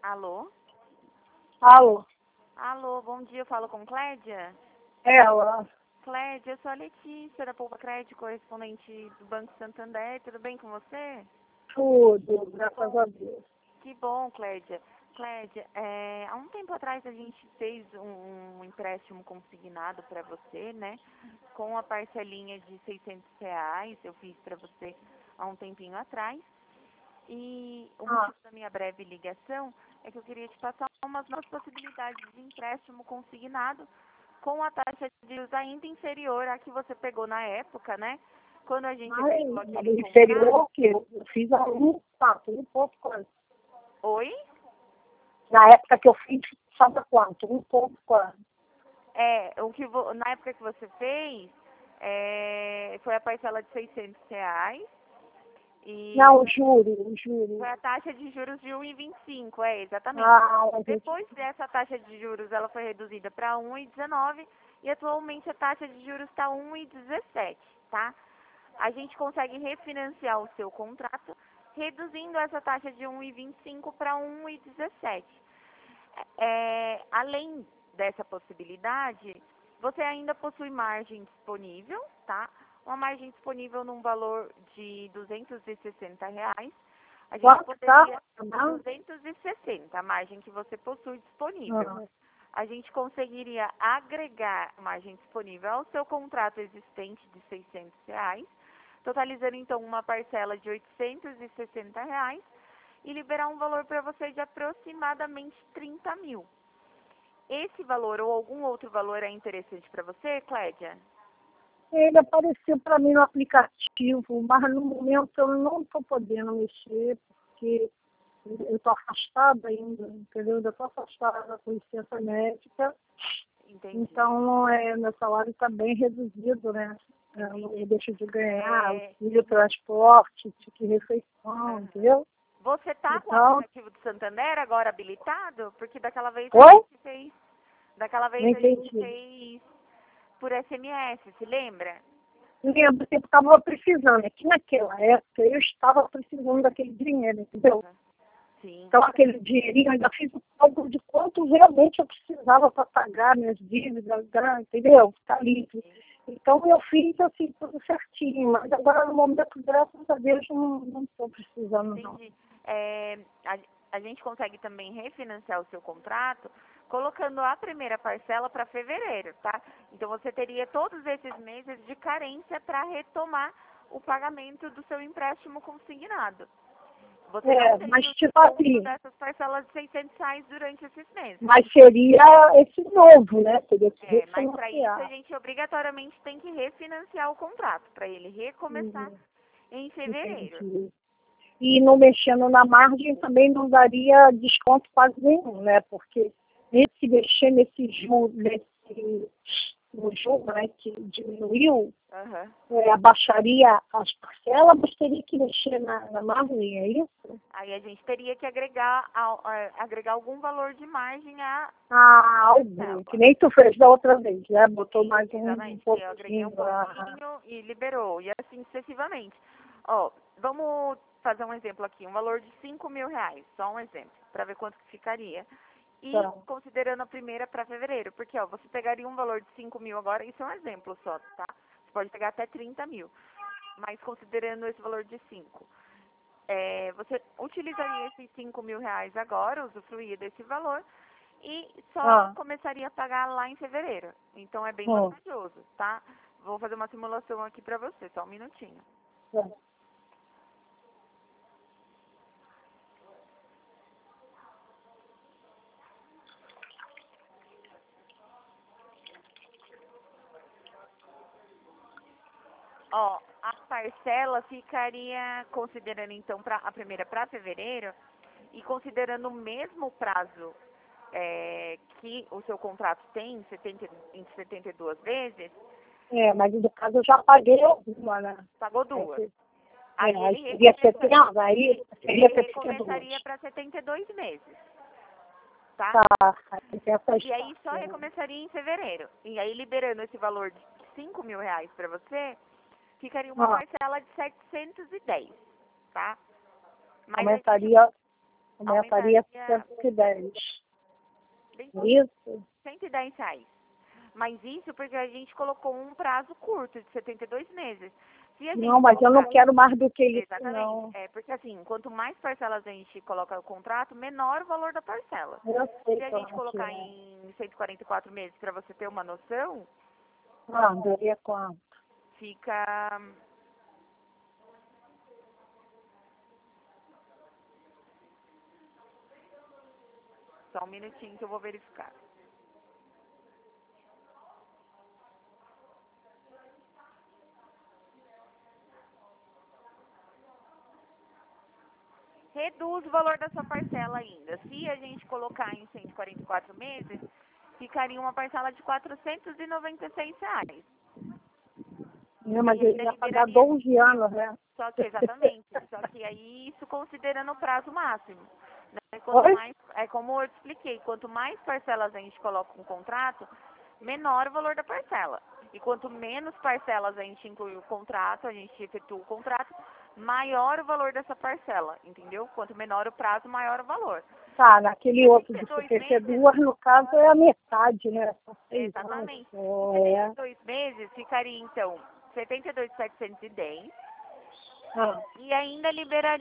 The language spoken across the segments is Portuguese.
Alô? Alô, Alô, bom dia, eu falo com Clédia? ela, Clédia, eu sou a Letícia, da Poupa Crédito, correspondente do Banco Santander, tudo bem com você? tudo, graças a Deus. Que bom, Clédia. Clédia, há um tempo atrás a gente fez um empréstimo consignado para você, né? Com a parcelinha de R$ 600, eu fiz para você há um tempinho atrás. E o motivo da minha breve ligação é que eu queria te passar umas novas possibilidades de empréstimo consignado com a taxa de juros ainda inferior à que você pegou na época, né? Quando a gente efetuou aquele contrato. Inferior que eu fiz a 1,4, um ponto quanto. Oi? Na época que eu fiz, sabe quanto? Um ponto quanto. Na época que você fez, foi a parcela de R$ 600. E Não, o juro. foi a taxa de juros de 1,25, exatamente. Ah, Depois dessa taxa de juros, ela foi reduzida para 1,19 e atualmente a taxa de juros está 1,17, tá? A gente consegue refinanciar o seu contrato, reduzindo essa taxa de 1,25 para 1,17. Além dessa possibilidade, você ainda possui margem disponível, tá? Uma margem disponível num valor de R$ 260. A gente quanto poderia... tá? 260, a margem que você possui disponível. A gente conseguiria agregar a margem disponível ao seu contrato existente de R$ 600, totalizando então uma parcela de R$ 860 e liberar um valor para você de aproximadamente 30 mil. Esse valor ou algum outro valor é interessante para você, Clédia? Ele apareceu para mim no aplicativo, mas no momento eu não estou podendo mexer, porque eu estou afastada ainda, entendeu? Eu estou afastada com licença médica. Entendi. Então, meu salário está bem reduzido, né? Eu deixo de ganhar auxílio transporte, ticket refeição, entendeu? Você está com o Então, aplicativo do Santander agora habilitado? Porque daquela vez oi? a gente fez... Daquela vez Não a gente entendi. fez por SMS, se lembra? Lembro que eu estava precisando. Aqui naquela época eu estava precisando daquele dinheiro, entendeu? Sim. Então, aquele dinheirinho, eu ainda fiz o cálculo de quanto realmente eu precisava para pagar minhas dívidas, entendeu? Ficar livre. Então, eu fiz assim, tudo certinho. Mas agora, no momento, graças a Deus, não estou precisando, não. Entendi. A gente consegue também refinanciar o seu contrato colocando a primeira parcela para fevereiro, tá? Então, você teria todos esses meses de carência para retomar o pagamento do seu empréstimo consignado. Você não teria mas o tipo desconto assim, dessas parcelas de R$ 600 durante esses meses. mas seria esse novo, né? Teria que Mas para isso a refinanciar. gente obrigatoriamente tem que refinanciar o contrato, para ele recomeçar em fevereiro. Entendi. E não mexendo na margem também não daria desconto quase nenhum, né? Porque nesse mexer nesse juro, no juro, né, que diminuiu, abaixaria as parcelas, mas teria que mexer na margem, é isso? Aí a gente teria que agregar algum valor de margem a... Algo, que nem tu fez da outra vez, né? Botou mais um Exatamente, eu agreguei um pouquinho. pouquinho e liberou, e assim sucessivamente. Ó, vamos fazer um exemplo aqui, um valor de R$ 5.000, só um exemplo, para ver quanto que ficaria. E considerando a primeira para fevereiro, porque ó, você pegaria um valor de 5.000 agora, isso é um exemplo só, tá? Você pode pegar até 30 mil, mas considerando esse valor de 5. Você utilizaria esses R$ 5.000 agora, usufruir desse valor, e só começaria a pagar lá em fevereiro. Então é bem vantajoso, tá? Vou fazer uma simulação aqui para você, só um minutinho. Ó, a parcela ficaria, considerando então a primeira para fevereiro, e considerando o mesmo prazo que o seu contrato tem, em 72 vezes... Mas no caso eu já paguei alguma, né? Pagou duas. Aí seria 70, aí seria 72. Recomeçaria para 72 meses. Tá? E aí só recomeçaria em fevereiro. E aí liberando esse valor de R$ 5.000 para você, ficaria uma parcela de 710, tá? Mas aumentaria Aumentaria 110. Isso? R$ 110. Mas isso porque a gente colocou um prazo curto de 72 meses. Não, mas eu não quero mais do que isso, exatamente. não. Porque assim, quanto mais parcelas a gente coloca no contrato, menor o valor da parcela. Eu sei. Se a gente colocar em 144 meses, para você ter uma noção... daria quanto? Fica... Só um minutinho que eu vou verificar. Reduz o valor da sua parcela ainda. Se a gente colocar em 144 meses, ficaria uma parcela de R$ 496. Mas ele ia pagar 12 anos, né? Só que, exatamente. Só que aí, isso considerando o prazo máximo. Né? Quanto mais, como eu te expliquei, quanto mais parcelas a gente coloca no contrato, menor o valor da parcela. E quanto menos parcelas a gente inclui o contrato, a gente efetua o contrato, maior o valor dessa parcela, entendeu? Quanto menor o prazo, maior o valor. Tá, naquele outro de 72, no caso, é a metade, né? Exatamente. Em 72 meses, ficaria, então, 72.710. E ainda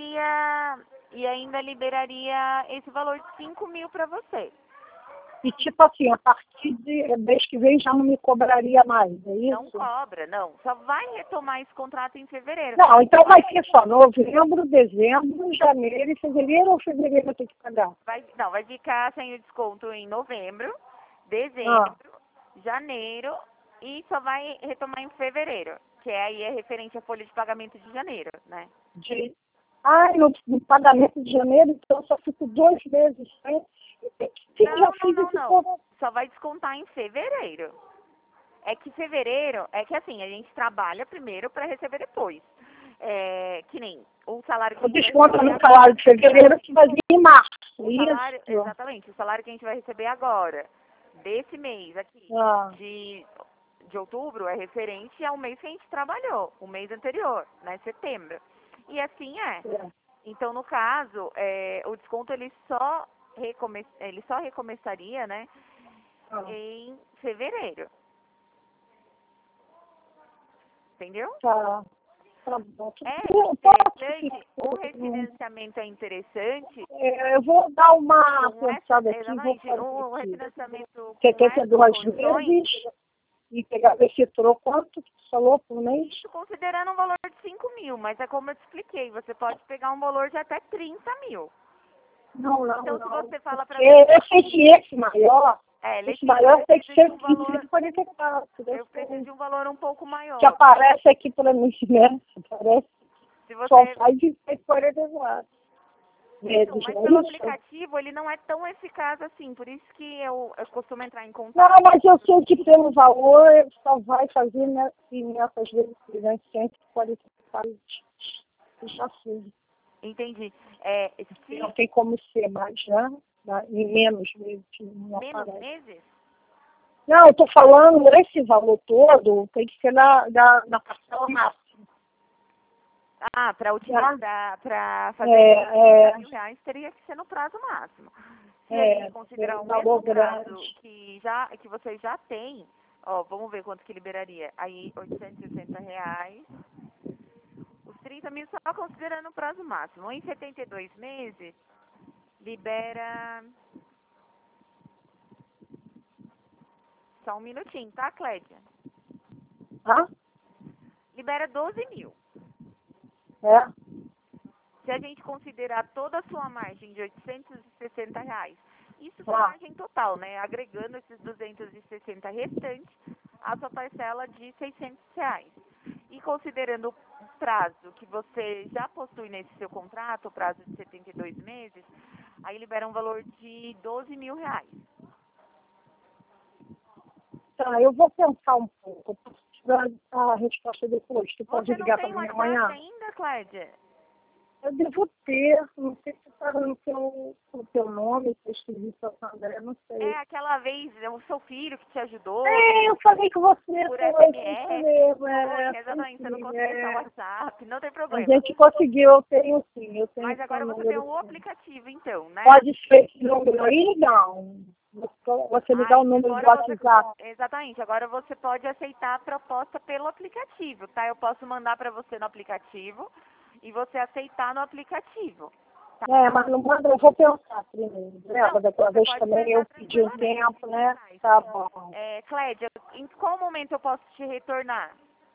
liberaria esse valor de 5 mil para você. E tipo assim, a partir de mês que vem já não me cobraria mais, é isso? Não cobra, não. Só vai retomar esse contrato em fevereiro. Não, então vai ser só novembro, dezembro, janeiro e fevereiro, ou fevereiro eu tenho que pagar? Vai ficar sem o desconto em novembro, dezembro, janeiro e só vai retomar em fevereiro, que aí é referente à folha de pagamento de janeiro, né? No pagamento de janeiro, então eu só fico 2 meses sem. Não. Só vai descontar em fevereiro. É que fevereiro, assim, a gente trabalha primeiro para receber depois. Que nem o salário que a gente desconta no salário de fevereiro que vai vir em março. Exatamente, o salário que a gente vai receber agora, desse mês aqui, de outubro, é referente ao mês que a gente trabalhou, o mês anterior, né, setembro. E assim é. Então, no caso, o desconto ele só recomeçaria, né, em fevereiro. Entendeu? Tá bom. Interessante, o refinanciamento é interessante. Eu vou dar uma pensada aqui. O refinanciamento 72 vezes e pegar esse troco. Quanto que você falou por mês? Isso considerando um valor de 5 mil, mas é como eu te expliquei, você pode pegar um valor de até 30 mil. Não. Então, se você fala para mim... Eu sei que esse maior... Esse maior tem que ser 144. Eu preciso de um valor um pouco maior. Que aparece aqui para mim, né? Aparece. Só faz de 144. Então, mas pelo aplicativo ele não é tão eficaz assim, por isso que eu costumo entrar em contato. Não, mas eu sei que pelo valor só vai fazer nessas vezes 144. Já fiz. Entendi. Não tem como ser mais, né? Em menos meses. Menos meses? Não, eu estou falando, esse valor todo tem que ser na parcela máxima. Para utilizar, para fazer R$30 mil, teria que ser no prazo máximo. Se a gente considerar o mesmo prazo que você já tem, vamos ver quanto que liberaria. Aí, R$860. Os 30 mil só considerando o prazo máximo. Em 72 meses, libera... Só um minutinho, tá, Clédia? Libera 12 mil. Se a gente considerar toda a sua margem de R$860, isso é a margem total, né? Agregando esses 260 restantes, a sua parcela de R$600. E considerando o prazo que você já possui nesse seu contrato, o prazo de 72 meses, aí libera um valor de R$12 mil. Tá, eu vou pensar um pouco. Eu posso te dar a resposta depois. Tu pode ligar para mim amanhã? Você não tem WhatsApp ainda, Clédia? Eu devo ter, não sei se está no teu nome, se eu escrevi seu André, não sei. É aquela vez, é o seu filho que te ajudou. Eu falei que você por foi, SMS. Exatamente, você não conseguiu achar o é. WhatsApp, não tem A problema. gente conseguiu, eu tenho sim, eu tenho Mas agora seu você tem número o sim. aplicativo, então, né? Pode ser esse número aí, não. Você me dá o número do WhatsApp. Exatamente, agora você pode aceitar a proposta pelo aplicativo, tá? Eu posso mandar para você no aplicativo e você aceitar no aplicativo. Mas não manda, eu vou pensar primeiro. Não, Daquela você vez pode também eu pensar pedi um tranquilamente. tempo, né? Tá bom. Clédia, em qual momento eu posso te retornar?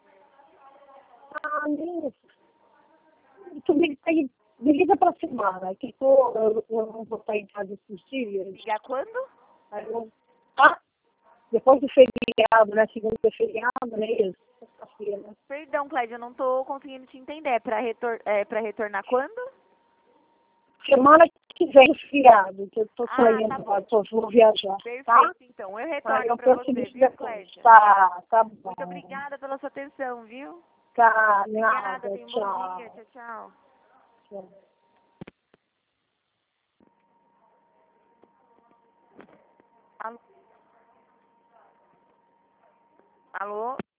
Nisso. Tu me liga pra semana, que eu não vou estar em casa esses dias. Ligar quando? Aí depois do feriado, né? Segunda é feriado, né? Isso, sexta-feira. Perdão, Clédia, eu não tô conseguindo te entender. É pra retornar quando? Semana que vem, feriado, que eu tô saindo, Tá bom. vou viajar, Perfeito, tá? então. Eu Aí retorno eu pra penso você, nisso viu, depois. Clédia? Tá bom. Muito obrigada pela sua atenção, viu? Tá, Obrigada, nada, tenha um bom dia. Tchau, tchau. tchau. Alô? Alô?